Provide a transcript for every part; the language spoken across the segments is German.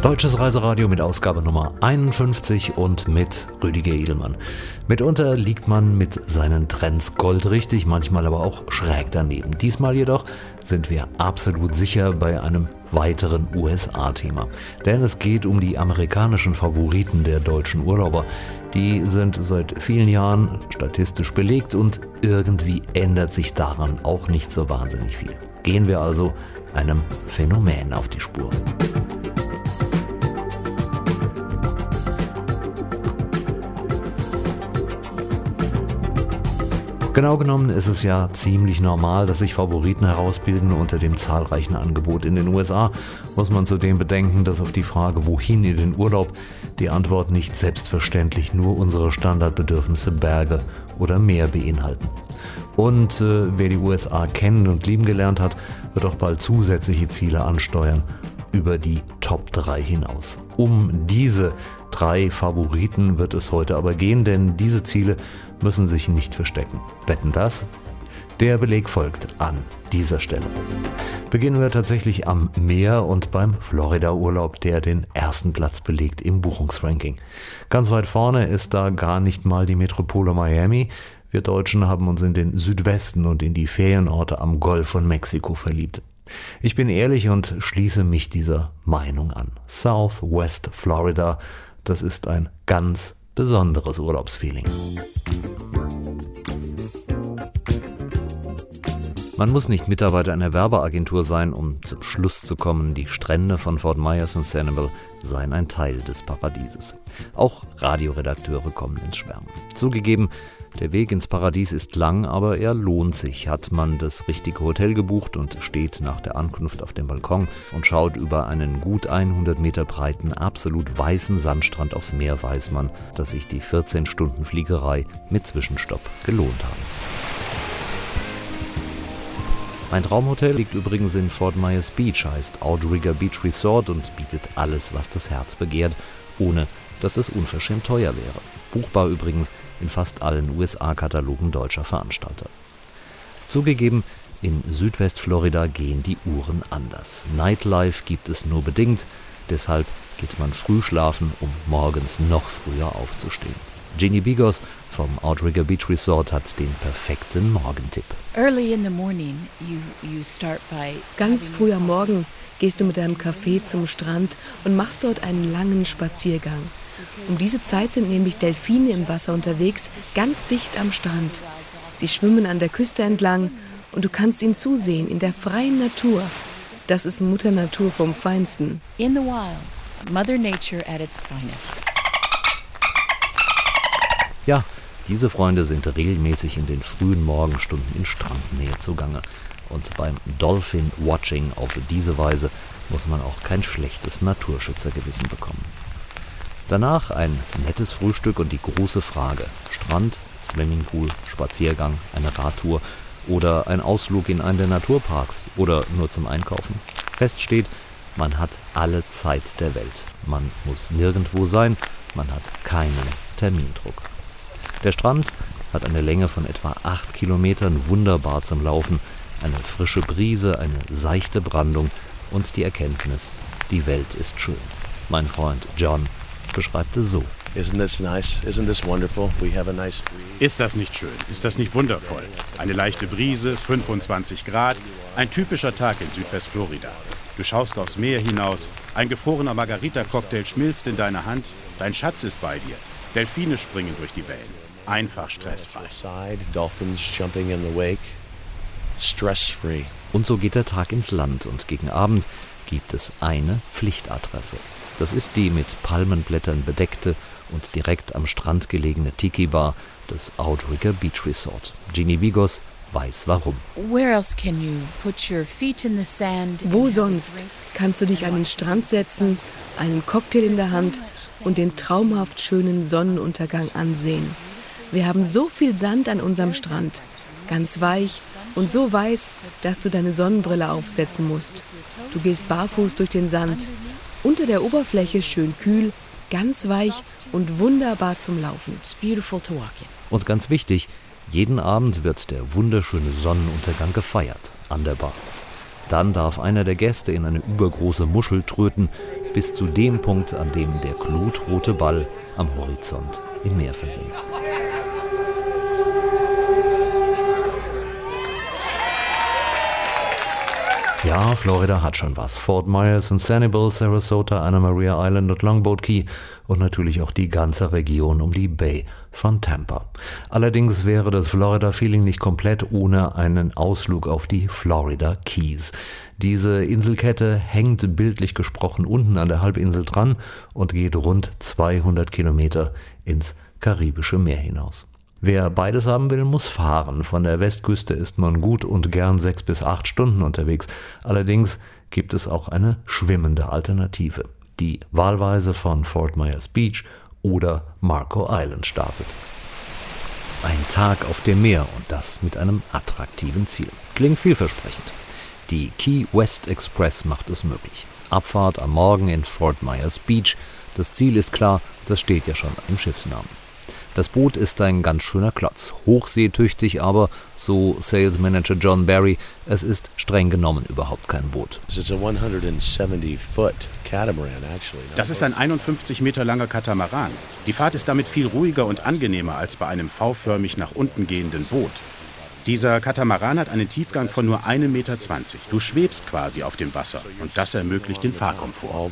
Deutsches Reiseradio mit Ausgabe Nummer 51 und mit Rüdiger Edelmann. Mitunter liegt man mit seinen Trends goldrichtig, manchmal aber auch schräg daneben. Diesmal jedoch sind wir absolut sicher bei einem weiteren USA-Thema. Denn es geht um die amerikanischen Favoriten der deutschen Urlauber. Die sind seit vielen Jahren statistisch belegt und irgendwie ändert sich daran auch nicht so wahnsinnig viel. Gehen wir also einem Phänomen auf die Spur. Genau genommen ist es ja ziemlich normal, dass sich Favoriten herausbilden unter dem zahlreichen Angebot in den USA. Muss man zudem bedenken, dass auf die Frage, wohin in den Urlaub, die Antwort nicht selbstverständlich nur unsere Standardbedürfnisse Berge oder Meer beinhalten. Und wer die USA kennen und lieben gelernt hat, wird auch bald zusätzliche Ziele ansteuern über die Top 3 hinaus. Um diese 3 Favoriten wird es heute aber gehen, denn diese Ziele müssen sich nicht verstecken. Wetten das? Der Beleg folgt an dieser Stelle. Beginnen wir tatsächlich am Meer und beim Florida-Urlaub, der den ersten Platz belegt im Buchungsranking. Ganz weit vorne ist da gar nicht mal die Metropole Miami. Wir Deutschen haben uns in den Südwesten und in die Ferienorte am Golf von Mexiko verliebt. Ich bin ehrlich und schließe mich dieser Meinung an. Southwest Florida, das ist ein ganz besonderes Urlaubsfeeling. Man muss nicht Mitarbeiter einer Werbeagentur sein, um zum Schluss zu kommen, die Strände von Fort Myers und Sanibel seien ein Teil des Paradieses. Auch Radioredakteure kommen ins Schwärmen. Zugegeben, der Weg ins Paradies ist lang, aber er lohnt sich. Hat man das richtige Hotel gebucht und steht nach der Ankunft auf dem Balkon und schaut über einen gut 100 Meter breiten, absolut weißen Sandstrand aufs Meer, weiß man, dass sich die 14 Stunden Fliegerei mit Zwischenstopp gelohnt haben. Mein Traumhotel liegt übrigens in Fort Myers Beach, heißt Outrigger Beach Resort und bietet alles, was das Herz begehrt, ohne dass es unverschämt teuer wäre. Buchbar übrigens in fast allen USA-Katalogen deutscher Veranstalter. Zugegeben, in Südwestflorida gehen die Uhren anders. Nightlife gibt es nur bedingt, deshalb geht man früh schlafen, um morgens noch früher aufzustehen. Ginny Bigos vom Outrigger Beach Resort hat den perfekten Morgentipp. Ganz früh am Morgen gehst du mit deinem Kaffee zum Strand und machst dort einen langen Spaziergang. Um diese Zeit sind nämlich Delfine im Wasser unterwegs, ganz dicht am Strand. Sie schwimmen an der Küste entlang und du kannst ihnen zusehen in der freien Natur. Das ist Mutter Natur vom Feinsten. In the wild, Mother Nature at its finest. Ja, diese Freunde sind regelmäßig in den frühen Morgenstunden in Strandnähe zugange. Und beim Dolphin-Watching auf diese Weise muss man auch kein schlechtes Naturschützergewissen bekommen. Danach ein nettes Frühstück und die große Frage: Strand, Swimmingpool, Spaziergang, eine Radtour oder ein Ausflug in einen der Naturparks oder nur zum Einkaufen. Fest steht, man hat alle Zeit der Welt. Man muss nirgendwo sein, man hat keinen Termindruck. Der Strand hat eine Länge von etwa 8 Kilometern, wunderbar zum Laufen, eine frische Brise, eine seichte Brandung und die Erkenntnis, die Welt ist schön. Mein Freund John beschreibt es so. Isn't this nice? Isn't this wonderful? We have a nice breeze. Ist das nicht schön? Ist das nicht wundervoll? Eine leichte Brise, 25 Grad, ein typischer Tag in Südwestflorida. Du schaust aufs Meer hinaus, ein gefrorener Margarita-Cocktail schmilzt in deiner Hand, dein Schatz ist bei dir. Delfine springen durch die Wellen. Einfach stressfrei. Dolphins jumping in the wake. Stress-free. Und so geht der Tag ins Land und gegen Abend gibt es eine Pflichtadresse. Das ist die mit Palmenblättern bedeckte und direkt am Strand gelegene Tiki-Bar des Outrigger Beach Resort. Ginny Bigos weiß warum. Wo sonst kannst du dich an den Strand setzen, einen Cocktail in der Hand und den traumhaft schönen Sonnenuntergang ansehen. Wir haben so viel Sand an unserem Strand, ganz weich und so weiß, dass du deine Sonnenbrille aufsetzen musst. Du gehst barfuß durch den Sand, unter der Oberfläche schön kühl, ganz weich und wunderbar zum Laufen. It's beautiful to walk in. Und ganz wichtig, jeden Abend wird der wunderschöne Sonnenuntergang gefeiert an der Bar. Dann darf einer der Gäste in eine übergroße Muschel tröten bis zu dem Punkt, an dem der glutrote Ball am Horizont im Meer versinkt. Ja, Florida hat schon was. Fort Myers und Sanibel, Sarasota, Anna Maria Island und Longboat Key und natürlich auch die ganze Region um die Bay von Tampa. Allerdings wäre das Florida-Feeling nicht komplett ohne einen Ausflug auf die Florida Keys. Diese Inselkette hängt bildlich gesprochen unten an der Halbinsel dran und geht rund 200 Kilometer ins Karibische Meer hinaus. Wer beides haben will, muss fahren. Von der Westküste ist man gut und gern 6 bis 8 Stunden unterwegs. Allerdings gibt es auch eine schwimmende Alternative, die wahlweise von Fort Myers Beach oder Marco Island startet. Ein Tag auf dem Meer und das mit einem attraktiven Ziel. Klingt vielversprechend. Die Key West Express macht es möglich. Abfahrt am Morgen in Fort Myers Beach. Das Ziel ist klar, das steht ja schon im Schiffsnamen. Das Boot ist ein ganz schöner Klotz, hochseetüchtig, aber, so Sales Manager John Barry, es ist streng genommen überhaupt kein Boot. Das ist ein 51 Meter langer Katamaran. Die Fahrt ist damit viel ruhiger und angenehmer als bei einem V-förmig nach unten gehenden Boot. Dieser Katamaran hat einen Tiefgang von nur 1,20 Meter. Du schwebst quasi auf dem Wasser und das ermöglicht den Fahrkomfort.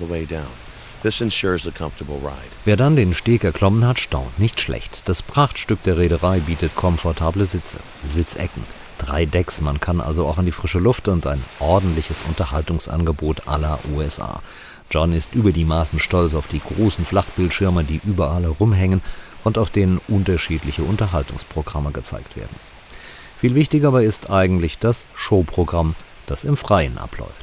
Wer dann den Steg erklommen hat, staunt nicht schlecht. Das Prachtstück der Reederei bietet komfortable Sitze, Sitzecken, 3 Decks. Man kann also auch an die frische Luft und ein ordentliches Unterhaltungsangebot à la USA. John ist über die Maßen stolz auf die großen Flachbildschirme, die überall herumhängen und auf denen unterschiedliche Unterhaltungsprogramme gezeigt werden. Viel wichtiger aber ist eigentlich das Showprogramm, das im Freien abläuft.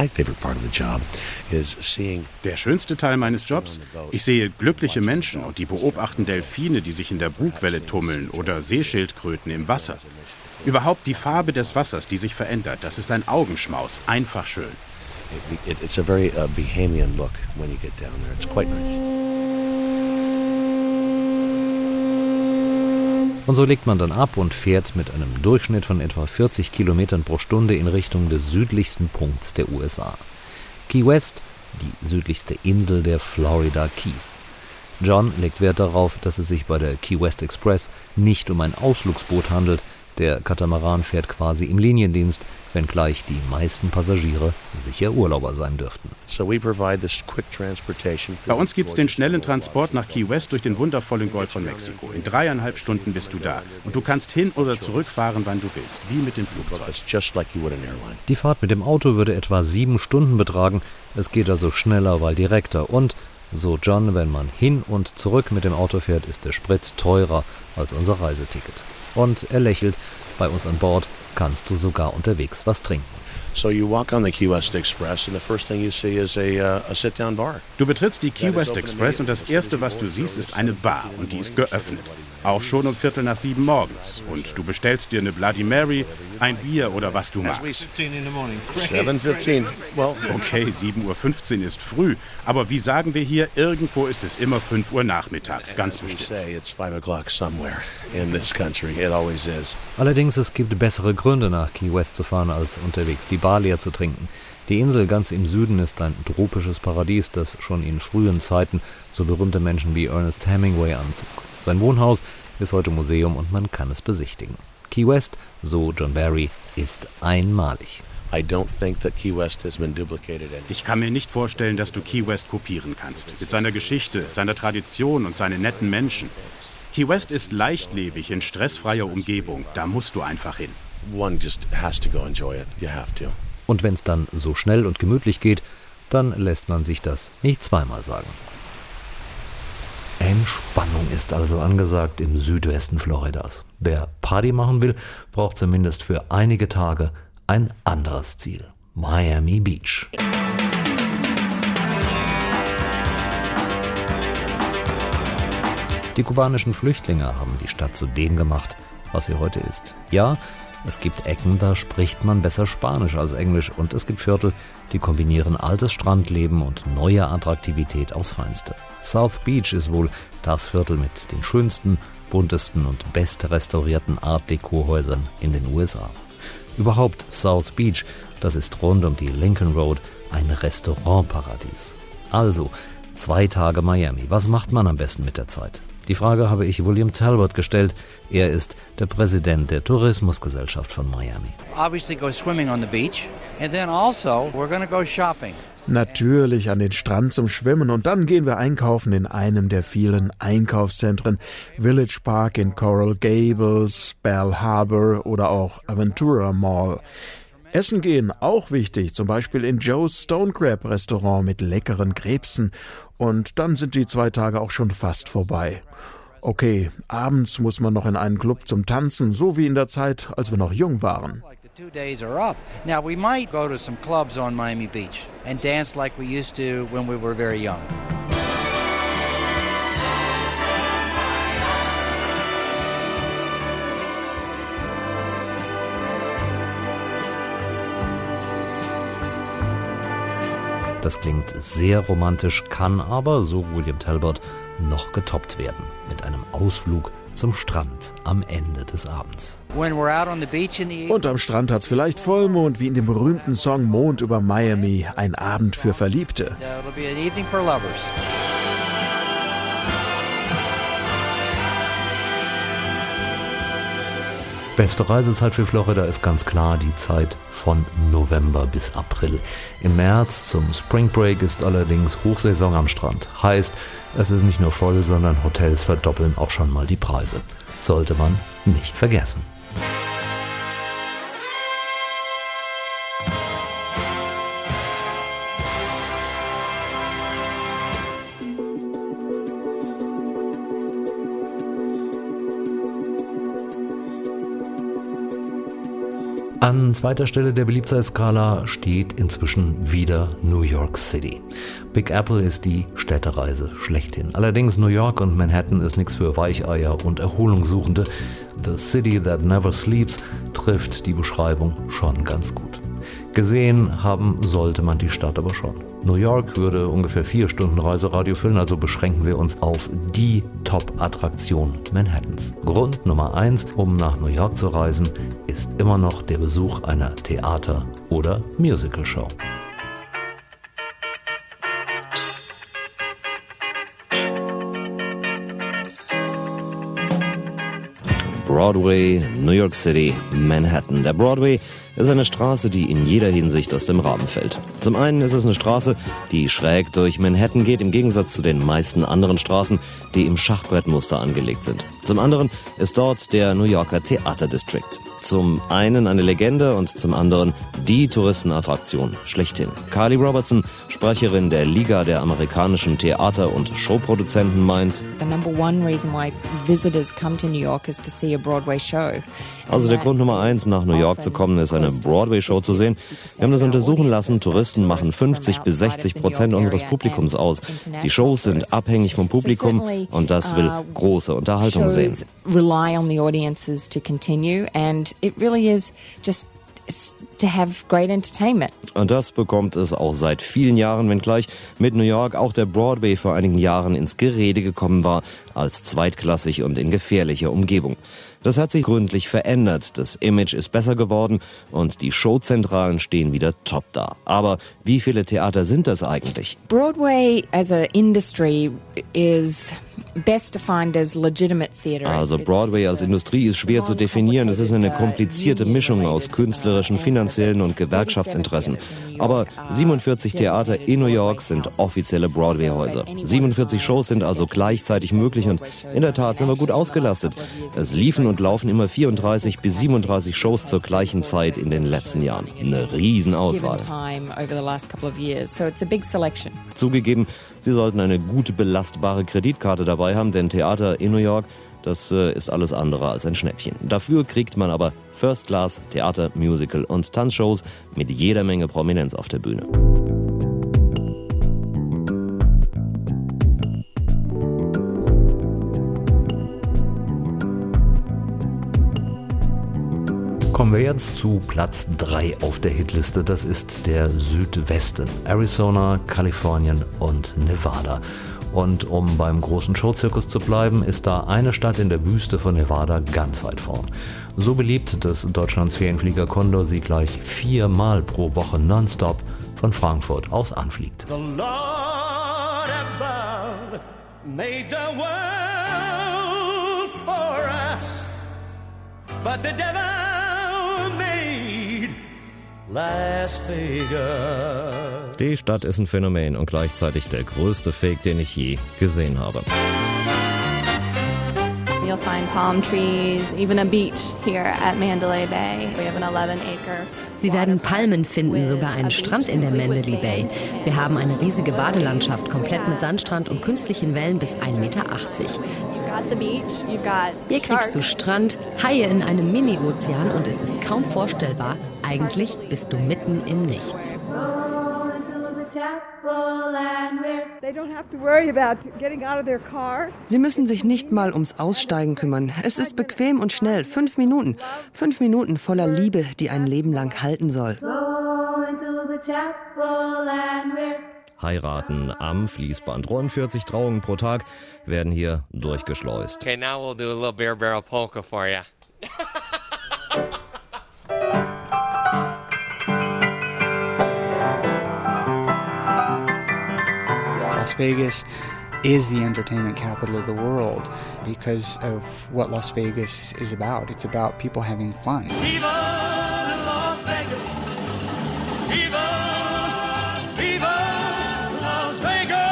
Der schönste Teil meines Jobs? Ich sehe glückliche Menschen und die beobachten Delfine, die sich in der Bugwelle tummeln oder Seeschildkröten im Wasser. Überhaupt die Farbe des Wassers, die sich verändert, das ist ein Augenschmaus, einfach schön. It's a very Bahamian look when you get down there. It's quite nice. Und so legt man dann ab und fährt mit einem Durchschnitt von etwa 40 Kilometern pro Stunde in Richtung des südlichsten Punkts der USA. Key West, die südlichste Insel der Florida Keys. John legt Wert darauf, dass es sich bei der Key West Express nicht um ein Ausflugsboot handelt. Der Katamaran fährt quasi im Liniendienst, wenngleich die meisten Passagiere sicher Urlauber sein dürften. Bei uns gibt es den schnellen Transport nach Key West durch den wundervollen Golf von Mexiko. In 3,5 Stunden bist du da. Und du kannst hin- oder zurückfahren, wann du willst, wie mit dem Flugzeug. Die Fahrt mit dem Auto würde etwa 7 Stunden betragen. Es geht also schneller, weil direkter. Und, so John, wenn man hin und zurück mit dem Auto fährt, ist der Sprit teurer als unser Reiseticket. Und er lächelt, bei uns an Bord kannst du sogar unterwegs was trinken. So you walk on the Key West Express and the first thing you see is a sit-down bar. Du betrittst die Key West Express und das Erste, was du siehst, ist eine Bar und die ist geöffnet. Auch schon um 6:45 morgens. Und du bestellst dir eine Bloody Mary, ein Bier oder was du magst. 7:15. Well, okay, 7:15 Uhr ist früh, aber wie sagen wir hier, irgendwo ist es immer 5 Uhr nachmittags, ganz bestimmt. Allerdings, es gibt bessere Gründe, nach Key West zu fahren, als unterwegs die Bar leer zu trinken. Die Insel ganz im Süden ist ein tropisches Paradies, das schon in frühen Zeiten so berühmte Menschen wie Ernest Hemingway anzog. Sein Wohnhaus ist heute Museum und man kann es besichtigen. Key West, so John Barry, ist einmalig. Ich kann mir nicht vorstellen, dass du Key West kopieren kannst. Mit seiner Geschichte, seiner Tradition und seinen netten Menschen. Key West ist leichtlebig in stressfreier Umgebung. Da musst du einfach hin. Und wenn es dann so schnell und gemütlich geht, dann lässt man sich das nicht zweimal sagen. Entspannung ist also angesagt im Südwesten Floridas. Wer Party machen will, braucht zumindest für einige Tage ein anderes Ziel: Miami Beach. Die kubanischen Flüchtlinge haben die Stadt zu dem gemacht, was sie heute ist. Ja, es gibt Ecken, da spricht man besser Spanisch als Englisch, und es gibt Viertel, die kombinieren altes Strandleben und neue Attraktivität aufs Feinste. South Beach ist wohl das Viertel mit den schönsten, buntesten und bestrestaurierten Art-Deco-Häusern in den USA. Überhaupt South Beach, das ist rund um die Lincoln Road ein Restaurantparadies. Also, 2 Tage Miami. Was macht man am besten mit der Zeit? Die Frage habe ich William Talbot gestellt. Er ist der Präsident der Tourismusgesellschaft von Miami. Obviously go swimming on the beach and then also we're going to go shopping. Natürlich an den Strand zum Schwimmen und dann gehen wir einkaufen in einem der vielen Einkaufszentren. Village Park in Coral Gables, Bal Harbour oder auch Aventura Mall. Essen gehen, auch wichtig, zum Beispiel in Joe's Stone Crab Restaurant mit leckeren Krebsen. Und dann sind die 2 Tage auch schon fast vorbei. Okay, abends muss man noch in einen Club zum Tanzen, so wie in der Zeit, als wir noch jung waren. The 2 days are up. Now we might go to some clubs on Miami Beach and dance like we used to when we were very young. Das klingt sehr romantisch, kann aber, so William Talbot, noch getoppt werden. Mit einem Ausflug zum Strand am Ende des Abends. Und am Strand hat's vielleicht Vollmond, wie in dem berühmten Song Mond über Miami, ein Abend für Verliebte. Beste Reisezeit für Florida ist ganz klar die Zeit von November bis April. Im März zum Spring Break ist allerdings Hochsaison am Strand. Heißt, es ist nicht nur voll, sondern Hotels verdoppeln auch schon mal die Preise. Sollte man nicht vergessen. An zweiter Stelle der Beliebtheitsskala steht inzwischen wieder New York City. Big Apple ist die Städtereise schlechthin. Allerdings New York und Manhattan ist nichts für Weicheier und Erholungssuchende. The City That Never Sleeps trifft die Beschreibung schon ganz gut. Gesehen haben sollte man die Stadt aber schon. New York würde ungefähr 4 Stunden Reiseradio füllen, also beschränken wir uns auf die Top-Attraktion Manhattans. Grund Nummer 1, um nach New York zu reisen, ist immer noch der Besuch einer Theater- oder Musical-Show. Broadway, New York City, Manhattan. Der Broadway ist eine Straße, die in jeder Hinsicht aus dem Rahmen fällt. Zum einen ist es eine Straße, die schräg durch Manhattan geht, im Gegensatz zu den meisten anderen Straßen, die im Schachbrettmuster angelegt sind. Zum anderen ist dort der New Yorker Theaterdistrikt. Zum einen eine Legende und zum anderen die Touristenattraktion schlechthin. Carly Robertson, Sprecherin der Liga der amerikanischen Theater- und Showproduzenten, meint: The number one reason why visitors come to New York is to see a Broadway show. Also der Grund Nummer 1, nach New York zu kommen, ist eine Broadway-Show zu sehen. Wir haben das untersuchen lassen. Touristen machen 50-60% unseres Publikums aus. Die Shows sind abhängig vom Publikum und das will große Unterhaltung sehen. Rely on the audiences to continue and it really is just to have great entertainment. Und das bekommt es auch seit vielen Jahren, wenngleich mit New York auch der Broadway vor einigen Jahren ins Gerede gekommen war, als zweitklassig und in gefährlicher Umgebung. Das hat sich gründlich verändert, das Image ist besser geworden und die Showzentralen stehen wieder top da. Aber wie viele Theater sind das eigentlich? Broadway as a industry is best defined as legitimate theater. Also Broadway als Industrie ist schwer zu definieren. Es ist eine komplizierte Mischung aus künstlerischen, finanziellen und Gewerkschaftsinteressen. Aber 47 Theater in New York sind offizielle Broadway-Häuser. 47 Shows sind also gleichzeitig möglich und in der Tat sind wir gut ausgelastet. Es liefen und laufen immer 34 bis 37 Shows zur gleichen Zeit in den letzten Jahren. Eine Riesenauswahl. Zugegeben, Sie sollten eine gute belastbare Kreditkarte dabei haben, denn Theater in New York, das ist alles andere als ein Schnäppchen. Dafür kriegt man aber First Class, Theater, Musical und Tanzshows mit jeder Menge Prominenz auf der Bühne. Kommen wir jetzt zu Platz 3 auf der Hitliste. Das ist der Südwesten. Arizona, Kalifornien und Nevada. Und um beim großen Showzirkus zu bleiben, ist da eine Stadt in der Wüste von Nevada ganz weit vorn. So beliebt, dass Deutschlands Ferienflieger Condor sie gleich 4-mal pro Woche nonstop von Frankfurt aus anfliegt. The love made the world for us, but the devil made Las Vegas. Die Stadt ist ein Phänomen und gleichzeitig der größte Fake, den ich je gesehen habe. You'll find palm trees, even a beach here at Mandalay Bay. We have an 11-acre. Sie werden Palmen finden, sogar einen Strand in der Mandalay Bay. Wir haben eine riesige Badelandschaft, komplett mit Sandstrand und künstlichen Wellen bis 1,80 Meter. Hier kriegst du Strand, Haie in einem Mini-Ozean und es ist kaum vorstellbar, eigentlich bist du mitten im Nichts. Sie müssen sich nicht mal ums Aussteigen kümmern. Es ist bequem und schnell. 5 Minuten. 5 Minuten voller Liebe, die ein Leben lang halten soll. Heiraten am Fließband. Rund 40 Trauungen pro Tag werden hier durchgeschleust. Okay, now we'll do a little beer barrel polka for you. Las Vegas is the entertainment capital of the world because of what Las Vegas is about. It's about people having fun. Viva Las Vegas! Viva! Viva Las Vegas!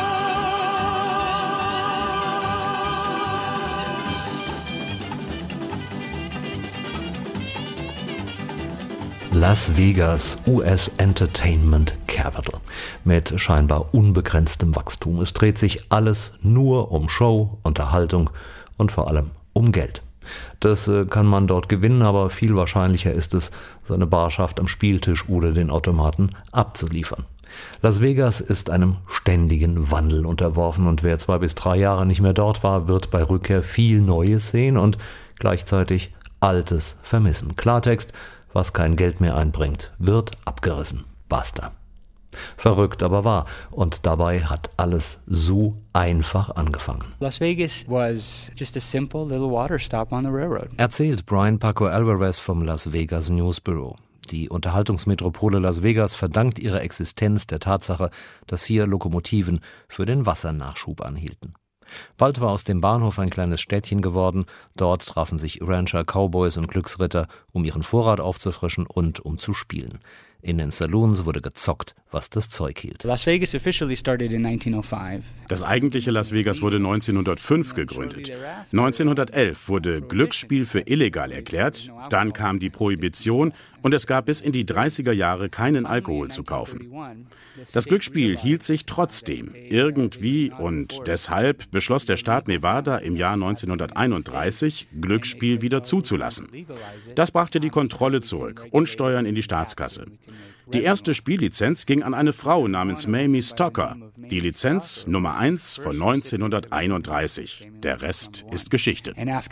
Las Vegas, US Entertainment Capital. Mit scheinbar unbegrenztem Wachstum. Es dreht sich alles nur um Show, Unterhaltung und vor allem um Geld. Das kann man dort gewinnen, aber viel wahrscheinlicher ist es, seine Barschaft am Spieltisch oder den Automaten abzuliefern. Las Vegas ist einem ständigen Wandel unterworfen und wer 2 bis 3 Jahre nicht mehr dort war, wird bei Rückkehr viel Neues sehen und gleichzeitig Altes vermissen. Klartext: Was kein Geld mehr einbringt, wird abgerissen. Basta. Verrückt, aber wahr. Und dabei hat alles so einfach angefangen. Las Vegas was just a simple little water stop on the railroad. Erzählt Brian Paco Alvarez vom Las Vegas News Bureau. Die Unterhaltungsmetropole Las Vegas verdankt ihre Existenz der Tatsache, dass hier Lokomotiven für den Wassernachschub anhielten. Bald war aus dem Bahnhof ein kleines Städtchen geworden. Dort trafen sich Rancher, Cowboys und Glücksritter, um ihren Vorrat aufzufrischen und um zu spielen. In den Saloons wurde gezockt, was das Zeug hielt. Las Vegas officially started in 1905. Das eigentliche Las Vegas wurde 1905 gegründet. 1911 wurde Glücksspiel für illegal erklärt, dann kam die Prohibition und es gab bis in die 30er Jahre keinen Alkohol zu kaufen. Das Glücksspiel hielt sich trotzdem irgendwie und deshalb beschloss der Staat Nevada im Jahr 1931, Glücksspiel wieder zuzulassen. Das brachte die Kontrolle zurück und Steuern in die Staatskasse. Die erste Spiellizenz ging an eine Frau namens Mamie Stocker. Die Lizenz Nummer 1 von 1931. Der Rest ist Geschichte.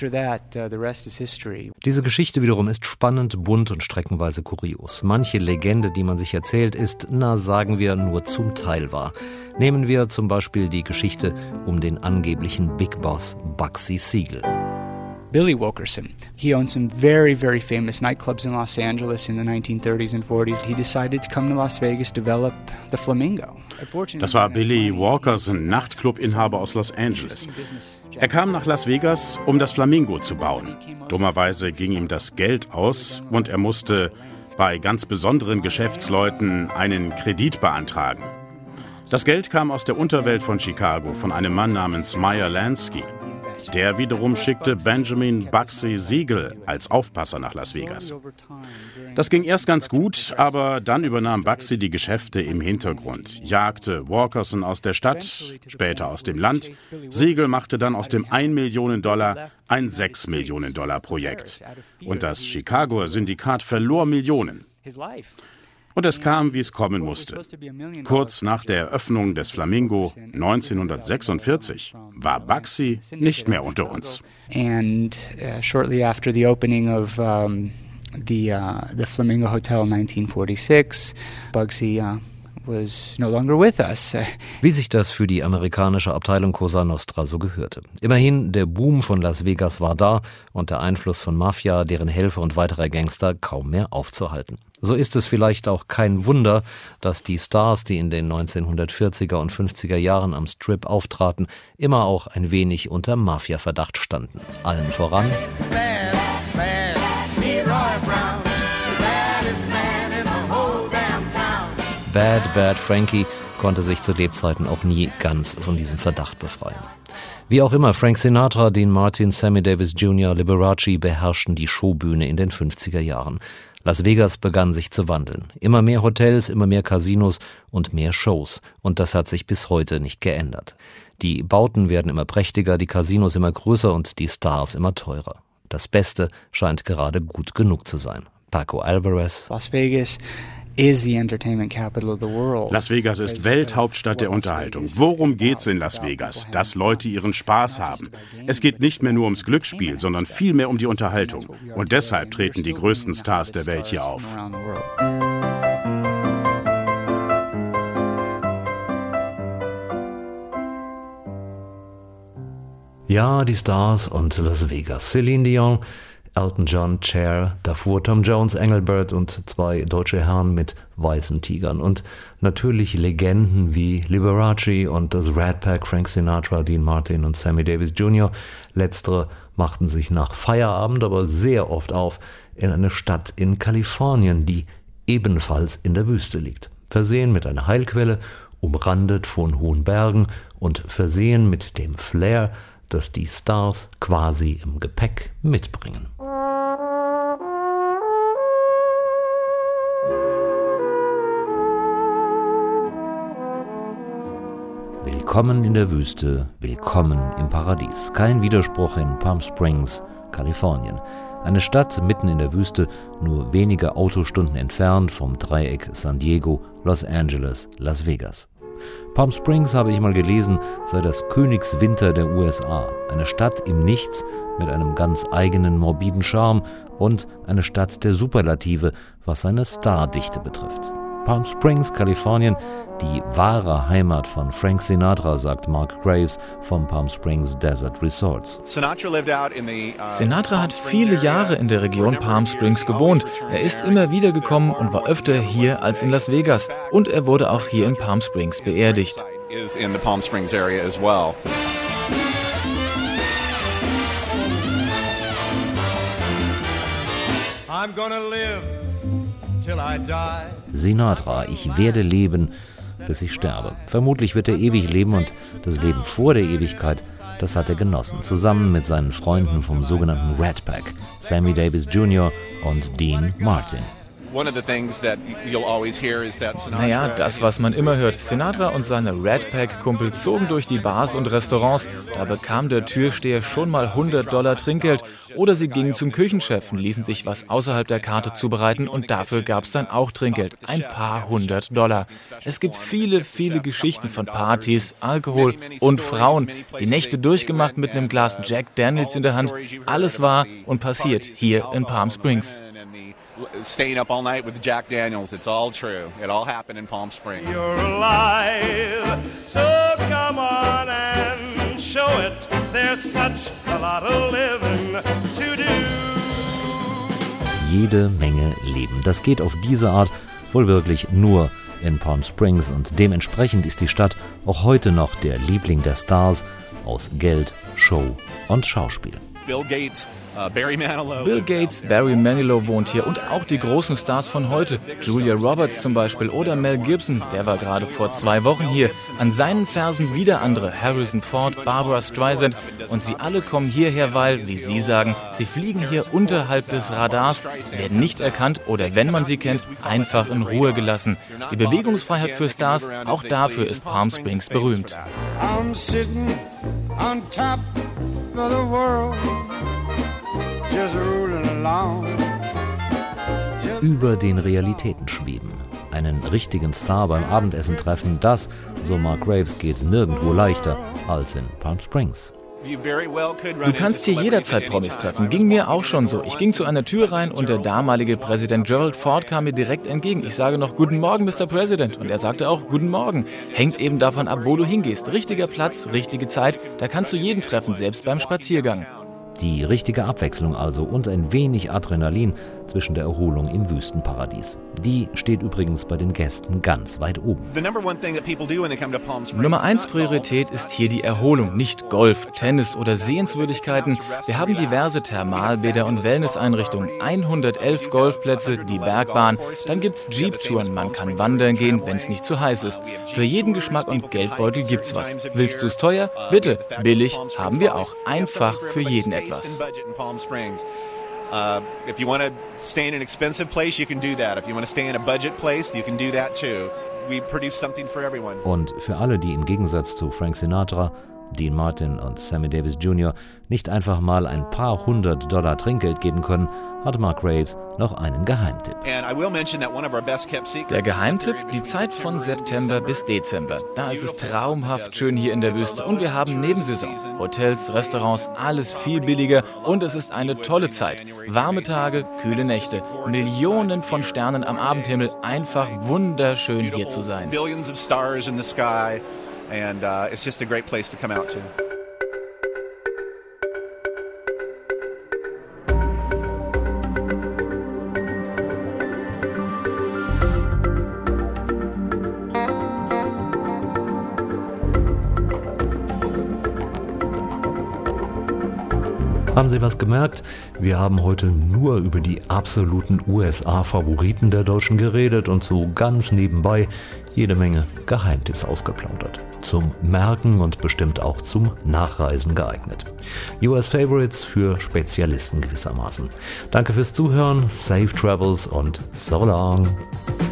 Diese Geschichte wiederum ist spannend, bunt und streckenweise kurios. Manche Legende, die man sich erzählt, ist, sagen wir, nur zum Teil wahr. Nehmen wir zum Beispiel die Geschichte um den angeblichen Big Boss Bugsy Siegel. Billy Wilkerson. He owned some very, very famous nightclubs in Los Angeles in the 1930s and 40s. He decided to come to Las Vegas, develop the Flamingo. Das war Billy Wilkerson, Nachtclubinhaber aus Los Angeles. Er kam nach Las Vegas, um das Flamingo zu bauen. Dummerweise ging ihm das Geld aus und er musste bei ganz besonderen Geschäftsleuten einen Kredit beantragen. Das Geld kam aus der Unterwelt von Chicago, von einem Mann namens Meyer Lansky. Der wiederum schickte Benjamin Bugsy Siegel als Aufpasser nach Las Vegas. Das ging erst ganz gut, aber dann übernahm Bugsy die Geschäfte im Hintergrund, jagte Wilkerson aus der Stadt, später aus dem Land. Siegel machte dann aus dem $1 Million ein $6 Millionen Projekt. Und das Chicagoer Syndikat verlor Millionen. Und es kam, wie es kommen musste. Kurz nach der Eröffnung des Flamingo 1946 war Bugsy nicht mehr unter uns. And shortly after the opening of the Flamingo Hotel in 1946, Bugsy was no longer with us. Wie sich das für die amerikanische Abteilung Cosa Nostra so gehörte. Immerhin, der Boom von Las Vegas war da und der Einfluss von Mafia, deren Helfer und weiterer Gangster kaum mehr aufzuhalten. So ist es vielleicht auch kein Wunder, dass die Stars, die in den 1940er und 50er Jahren am Strip auftraten, immer auch ein wenig unter Mafia-Verdacht standen. Allen voran Bad Frankie konnte sich zu Lebzeiten auch nie ganz von diesem Verdacht befreien. Wie auch immer, Frank Sinatra, Dean Martin, Sammy Davis Jr., Liberace beherrschten die Showbühne in den 50er Jahren. Las Vegas begann sich zu wandeln. Immer mehr Hotels, immer mehr Casinos und mehr Shows. Und das hat sich bis heute nicht geändert. Die Bauten werden immer prächtiger, die Casinos immer größer und die Stars immer teurer. Das Beste scheint gerade gut genug zu sein. Paco Alvarez. Las Vegas is the entertainment capital of the world. Las Vegas ist Welthauptstadt der Unterhaltung. Worum geht's in Las Vegas? Dass Leute ihren Spaß haben. Es geht nicht mehr nur ums Glücksspiel, sondern vielmehr um die Unterhaltung. Und deshalb treten die größten Stars der Welt hier auf. Ja, die Stars und Las Vegas. Celine Dion, Elton John, Cher, davor Tom Jones, Engelbert und 2 deutsche Herren mit weißen Tigern. Und natürlich Legenden wie Liberace und das Rat Pack, Frank Sinatra, Dean Martin und Sammy Davis Jr. Letztere machten sich nach Feierabend aber sehr oft auf in eine Stadt in Kalifornien, die ebenfalls in der Wüste liegt. Versehen mit einer Heilquelle, umrandet von hohen Bergen und versehen mit dem Flair, das die Stars quasi im Gepäck mitbringen. Willkommen in der Wüste, willkommen im Paradies. Kein Widerspruch in Palm Springs, Kalifornien. Eine Stadt mitten in der Wüste, nur wenige Autostunden entfernt vom Dreieck San Diego, Los Angeles, Las Vegas. Palm Springs, habe ich mal gelesen, sei das Königswinter der USA. Eine Stadt im Nichts mit einem ganz eigenen morbiden Charme und eine Stadt der Superlative, was seine Stardichte betrifft. Palm Springs, Kalifornien, die wahre Heimat von Frank Sinatra, sagt Mark Graves vom Palm Springs Desert Resorts. Sinatra hat viele Jahre in der Region Palm Springs gewohnt. Er ist immer wieder gekommen und war öfter hier als in Las Vegas. Und er wurde auch hier in Palm Springs beerdigt. I'm gonna live till I die. Sinatra, ich werde leben, bis ich sterbe. Vermutlich wird er ewig leben und das Leben vor der Ewigkeit, das hat er genossen, zusammen mit seinen Freunden vom sogenannten Rat Pack, Sammy Davis Jr. und Dean Martin. Naja, das, was man immer hört. Sinatra und seine Rat Pack-Kumpel zogen durch die Bars und Restaurants. Da bekam der Türsteher schon mal $100 Trinkgeld. Oder sie gingen zum Küchenchef und ließen sich was außerhalb der Karte zubereiten und dafür gab es dann auch Trinkgeld. Ein paar $100. Es gibt viele, viele Geschichten von Partys, Alkohol und Frauen. Die Nächte durchgemacht mit einem Glas Jack Daniels in der Hand. Alles war und passiert hier in Palm Springs. Staying up all night with Jack Daniels. It's all true. It all happened in Palm Springs. You're alive, so come on and show it. There's such a lot of living to do. Jede Menge Leben. Das geht auf diese Art wohl wirklich nur in Palm Springs und dementsprechend ist die Stadt auch heute noch der Liebling der Stars aus Geld, Show und Schauspiel. Bill Gates, Barry Manilow wohnt hier und auch die großen Stars von heute. Julia Roberts zum Beispiel oder Mel Gibson, der war gerade vor 2 Wochen hier. An seinen Fersen wieder andere, Harrison Ford, Barbra Streisand. Und sie alle kommen hierher, weil, wie sie sagen, sie fliegen hier unterhalb des Radars, werden nicht erkannt oder, wenn man sie kennt, einfach in Ruhe gelassen. Die Bewegungsfreiheit für Stars, auch dafür ist Palm Springs berühmt. I'm sitting on top of the world. Über den Realitäten schweben. Einen richtigen Star beim Abendessen treffen, das, so Mark Graves, geht nirgendwo leichter als in Palm Springs. Du kannst hier jederzeit Promis treffen. Ging mir auch schon so. Ich ging zu einer Tür rein und der damalige Präsident Gerald Ford kam mir direkt entgegen. Ich sage noch, guten Morgen, Mr. President. Und er sagte auch, guten Morgen. Hängt eben davon ab, wo du hingehst. Richtiger Platz, richtige Zeit. Da kannst du jeden treffen, selbst beim Spaziergang. Die richtige Abwechslung also und ein wenig Adrenalin zwischen der Erholung im Wüstenparadies. Die steht übrigens bei den Gästen ganz weit oben. Nummer 1 Priorität ist hier die Erholung, nicht Golf, Tennis oder Sehenswürdigkeiten. Wir haben diverse Thermalbäder und Wellnesseinrichtungen, 111 Golfplätze, die Bergbahn, dann gibt's Jeep-Touren, man kann wandern gehen, wenn es nicht zu heiß ist. Für jeden Geschmack und Geldbeutel gibt's was. Willst du's teuer? Bitte. Billig haben wir auch. Einfach für jeden etwas. If you want to stay in an expensive place, you can do that. If you want to stay in a budget place, you can do that too. We produce something for everyone. Und für alle, die im Gegensatz zu Frank Sinatra, Dean Martin und Sammy Davis Jr. nicht einfach mal ein paar $100 Trinkgeld geben können, hat Mark Graves noch einen Geheimtipp. Der Geheimtipp? Die Zeit von September bis Dezember. Da ist es traumhaft schön hier in der Wüste und wir haben Nebensaison. Hotels, Restaurants, alles viel billiger und es ist eine tolle Zeit. Warme Tage, kühle Nächte, Millionen von Sternen am Abendhimmel, einfach wunderschön hier zu sein. Billions of stars in the sky. And it's just a great place to come out to. Haben Sie was gemerkt? Wir haben heute nur über die absoluten USA-Favoriten der Deutschen geredet und so ganz nebenbei jede Menge Geheimtipps ausgeplaudert. Zum Merken und bestimmt auch zum Nachreisen geeignet. US Favorites für Spezialisten gewissermaßen. Danke fürs Zuhören, safe travels und so long.